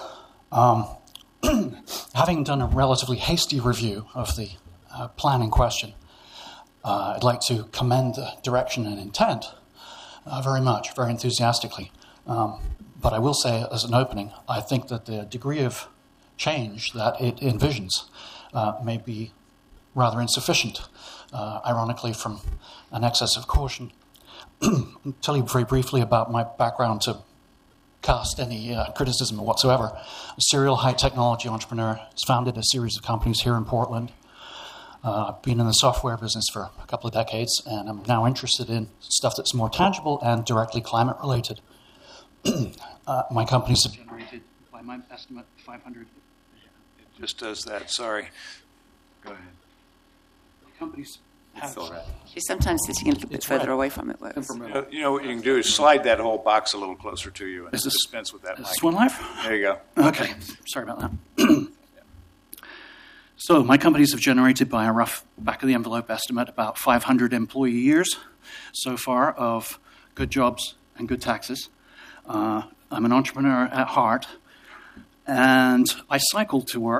Having done a relatively hasty review of the plan in question, I'd like to commend the direction and intent very much, very enthusiastically. But I will say, as an opening, I think that the degree of change that it envisions may be rather insufficient, ironically from an excess of caution. I'll tell you very briefly about my background to cast any criticism whatsoever. A serial high technology entrepreneur, has founded a series of companies here in Portland. Been in the software business for a couple of decades, and I'm now interested in stuff that's more tangible and directly climate related. My companies have generated, by my estimate, 500. It just does that. Sorry. Go ahead. My companies have. She's sometimes sitting a little bit further away from it. Works. You know what you can do is slide that whole box a little closer to you and dispense with that mic. Is this one live? There you go. Okay. Sorry about that. So my companies have generated, by a rough back-of-the-envelope estimate, about 500 employee years so far of good jobs and good taxes. I'm an entrepreneur at heart, and I cycle to work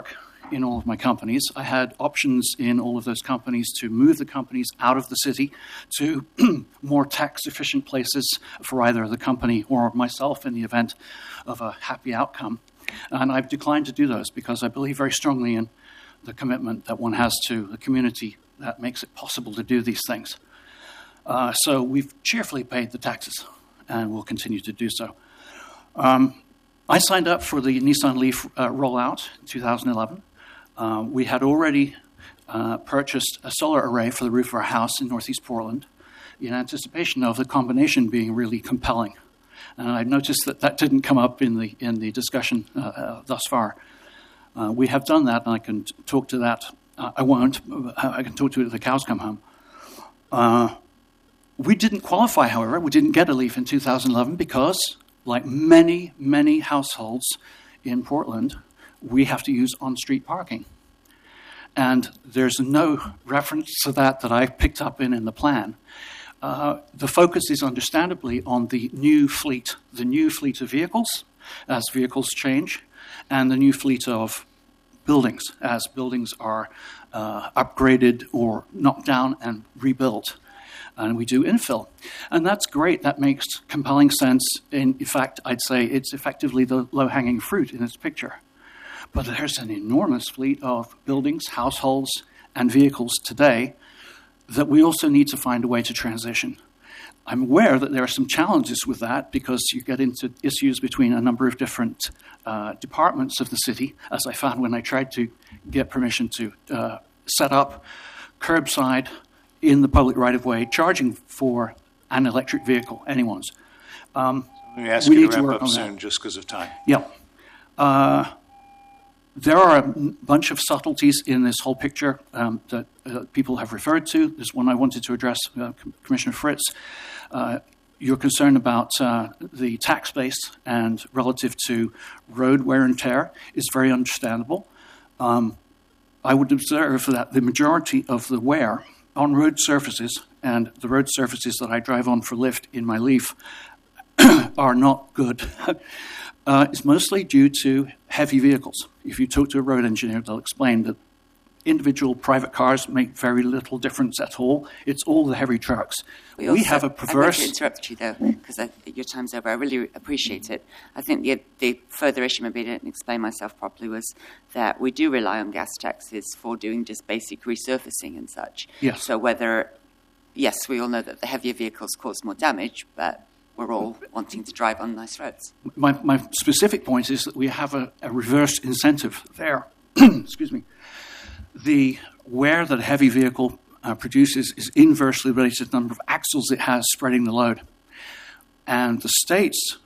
in all of my companies. I had options in all of those companies to move the companies out of the city to more tax-efficient places for either the company or myself in the event of a happy outcome. And I've declined to do those because I believe very strongly in the commitment that one has to the community that makes it possible to do these things. So we've cheerfully paid the taxes, and we'll continue to do so. I signed up for the Nissan Leaf rollout in 2011. We had already purchased a solar array for the roof of our house in Northeast Portland in anticipation of the combination being really compelling. And I noticed that didn't come up in the discussion thus far. We have done that, and I can talk to that. I won't. I can talk to it if the cows come home. We didn't qualify, however. We didn't get a Leaf in 2011 because, like many, many households in Portland, we have to use on-street parking. And there's no reference to that I picked up in the plan. The focus is understandably on the new fleet of vehicles as vehicles change, and the new fleet of buildings as buildings are upgraded or knocked down and rebuilt. And we do infill. And that's great. That makes compelling sense. In fact, I'd say it's effectively the low-hanging fruit in this picture. But there's an enormous fleet of buildings, households, and vehicles today that we also need to find a way to transition. I'm aware that there are some challenges with that because you get into issues between a number of different departments of the city, as I found when I tried to get permission to set up curbside in the public right-of-way charging for an electric vehicle, anyone's. Let me ask you to wrap up soon just because of time. Yeah. There are a bunch of subtleties in this whole picture that people have referred to. There's one I wanted to address, Commissioner Fritz. Your concern about the tax base and relative to road wear and tear is very understandable. I would observe that the majority of the wear on road surfaces, and the road surfaces that I drive on for Lyft in my Leaf are not good. It's mostly due to heavy vehicles. If you talk to a road engineer, they'll explain that individual private cars make very little difference at all. It's all the heavy trucks. We have a perverse... I'm going to interrupt you, though, because your time's over. I really appreciate it. I think the further issue, maybe I didn't explain myself properly, was that we do rely on gas taxes for doing just basic resurfacing and such. Yes. So yes, we all know that the heavier vehicles cause more damage, but we're all wanting to drive on nice roads. My specific point is that we have a reverse incentive there. Excuse me. The wear that a heavy vehicle produces is inversely related to the number of axles it has spreading the load. And the state's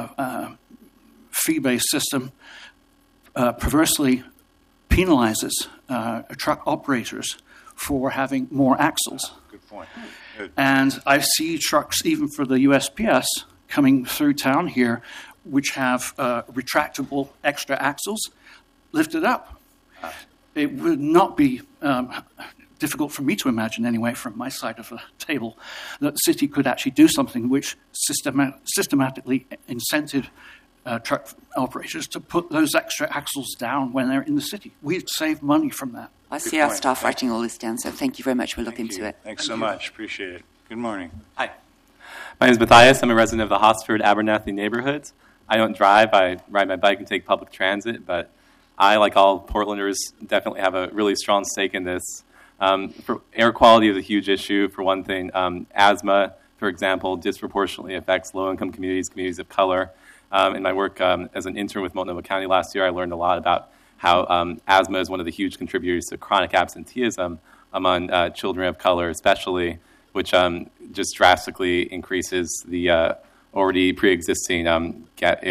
fee-based system perversely penalizes truck operators for having more axles. Good point. Good. And I see trucks, even for the USPS, coming through town here, which have retractable extra axles lifted up. It would not be difficult for me to imagine, anyway, from my side of the table, that the city could actually do something which systematically incented truck operators to put those extra axles down when they're in the city. We'd save money from that. I see our staff writing all this down, so thank you very much. We'll look into it. Thanks so much. Appreciate it. Good morning. Hi. My name is Matthias. I'm a resident of the Hosford Abernathy neighborhoods. I don't drive. I ride my bike and take public transit, but I, like all Portlanders, definitely have a really strong stake in this. Air quality is a huge issue, for one thing. Asthma, for example, disproportionately affects low-income communities of color. In my work as an intern with Multnomah County last year, I learned a lot about how asthma is one of the huge contributors to chronic absenteeism among children of color especially, which just drastically increases the already pre-existing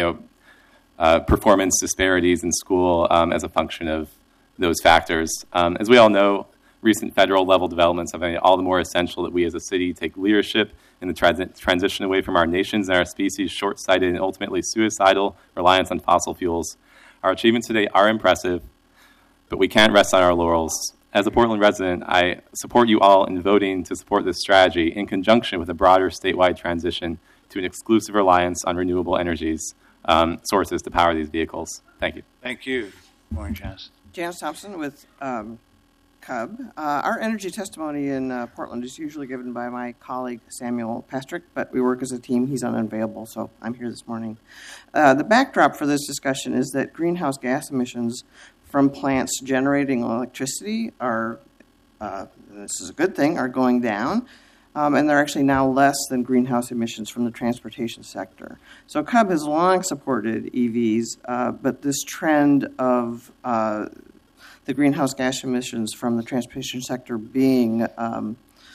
performance disparities in school as a function of those factors. As we all know, recent federal level developments have made it all the more essential that we as a city take leadership in the transition away from our nation's and our species' short-sighted and ultimately suicidal reliance on fossil fuels. Our achievements today are impressive, but we can't rest on our laurels. As a Portland resident, I support you all in voting to support this strategy in conjunction with a broader statewide transition to an exclusive reliance on renewable energies sources to power these vehicles. Thank you. Thank you. Good morning, Janice. Janice Thompson with CUB. Our energy testimony in Portland is usually given by my colleague Samuel Pastrick, but we work as a team. He's unavailable, so I'm here this morning. The backdrop for this discussion is that greenhouse gas emissions from plants generating electricity are, this is a good thing, are going down. And they're actually now less than greenhouse emissions from the transportation sector. So CUB has long supported EVs, but this trend of the greenhouse gas emissions from the transportation sector being the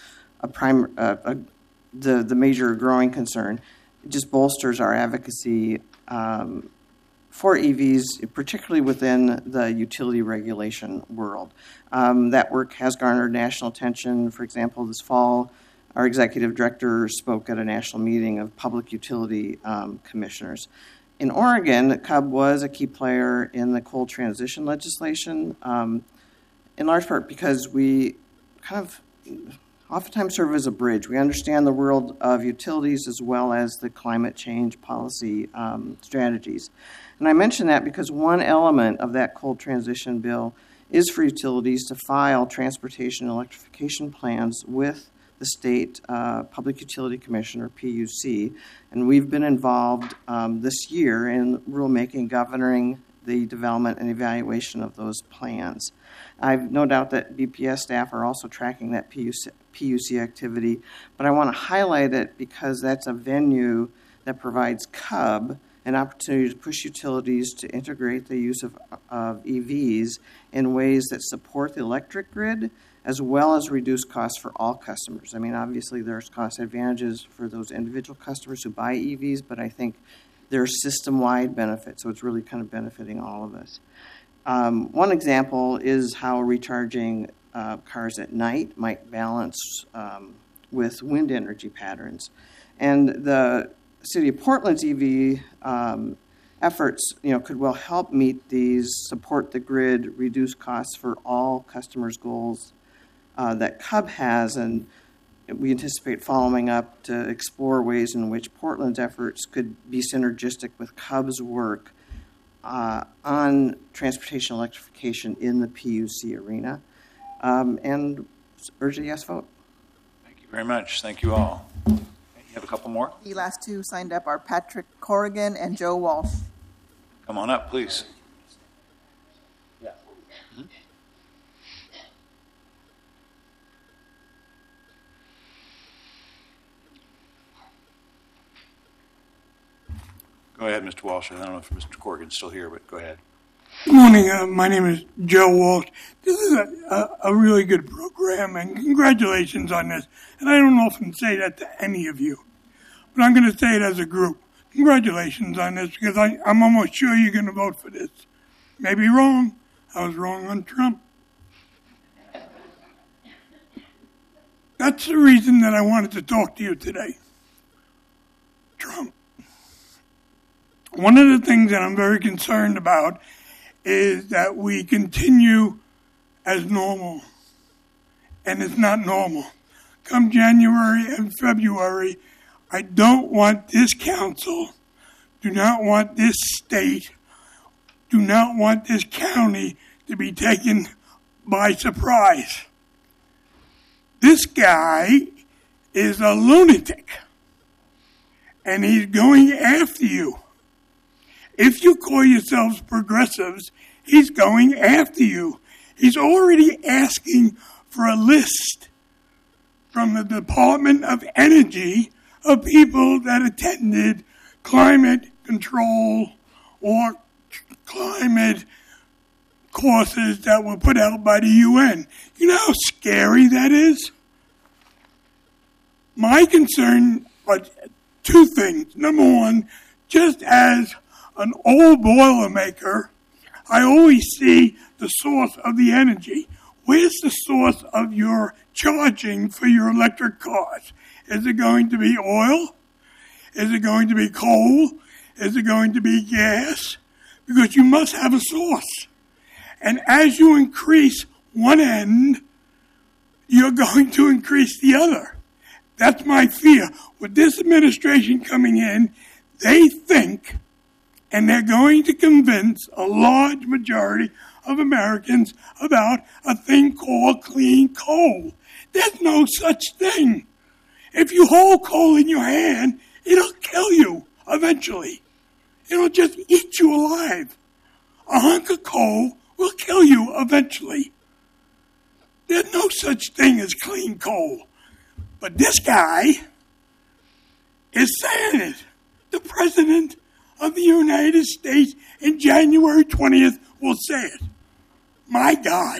major growing concern just bolsters our advocacy for EVs, particularly within the utility regulation world. That work has garnered national attention. For example, this fall, our executive director spoke at a national meeting of public utility commissioners. In Oregon, CUB was a key player in the coal transition legislation, in large part because we kind of oftentimes serve as a bridge. We understand the world of utilities as well as the climate change policy strategies. And I mention that because one element of that coal transition bill is for utilities to file transportation electrification plans with the State Public Utility Commission, or PUC, and we've been involved this year in rulemaking governing the development and evaluation of those plans. I've no doubt that BPS staff are also tracking that PUC activity, but I want to highlight it because that's a venue that provides CUB an opportunity to push utilities to integrate the use of EVs in ways that support the electric grid as well as reduce costs for all customers. I mean, obviously there's cost advantages for those individual customers who buy EVs, but I think there's system-wide benefits, so it's really kind of benefiting all of us. One example is how recharging cars at night might balance with wind energy patterns. And the City of Portland's EV efforts, could well help meet these, support the grid, reduce costs for all customers' goals that CUB has, and we anticipate following up to explore ways in which Portland's efforts could be synergistic with CUB's work on transportation electrification in the PUC arena. And urge a yes vote. Thank you very much. Thank you all. You have a couple more? The last two signed up are Patrick Corrigan and Joe Walsh. Come on up, please. Go ahead, Mr. Walsh. I don't know if Mr. Corrigan's still here, but go ahead. Good morning. My name is Joe Walsh. This is a really good program, and congratulations on this. And I don't often say that to any of you, but I'm going to say it as a group. Congratulations on this, because I'm almost sure you're going to vote for this. Maybe wrong. I was wrong on Trump. That's the reason that I wanted to talk to you today. Trump. One of the things that I'm very concerned about is that we continue as normal, and it's not normal. Come January and February, I don't want this council, do not want this state, do not want this county to be taken by surprise. This guy is a lunatic, and he's going after you. If you call yourselves progressives, he's going after you. He's already asking for a list from the Department of Energy of people that attended climate control or climate courses that were put out by the UN. You know how scary that is? My concern are two things. Number one, just as an old Boilermaker, I always see the source of the energy. Where's the source of your charging for your electric cars? Is it going to be oil? Is it going to be coal? Is it going to be gas? Because you must have a source. And as you increase one end, you're going to increase the other. That's my fear. With this administration coming in, they think, and they're going to convince a large majority of Americans about a thing called clean coal. There's no such thing. If you hold coal in your hand, it'll kill you eventually. It'll just eat you alive. A hunk of coal will kill you eventually. There's no such thing as clean coal. But this guy is saying it. The President of the United States in January 20th will say it. My God.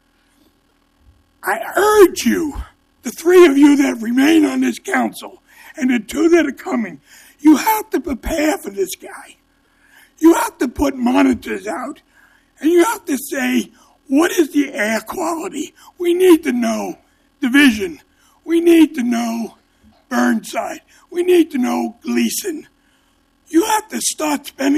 I urge you, the three of you that remain on this council, and the two that are coming, you have to prepare for this guy. You have to put monitors out, and you have to say, what is the air quality? We need to know Division. We need to know Burnside. We need to know Gleason. You have to start spending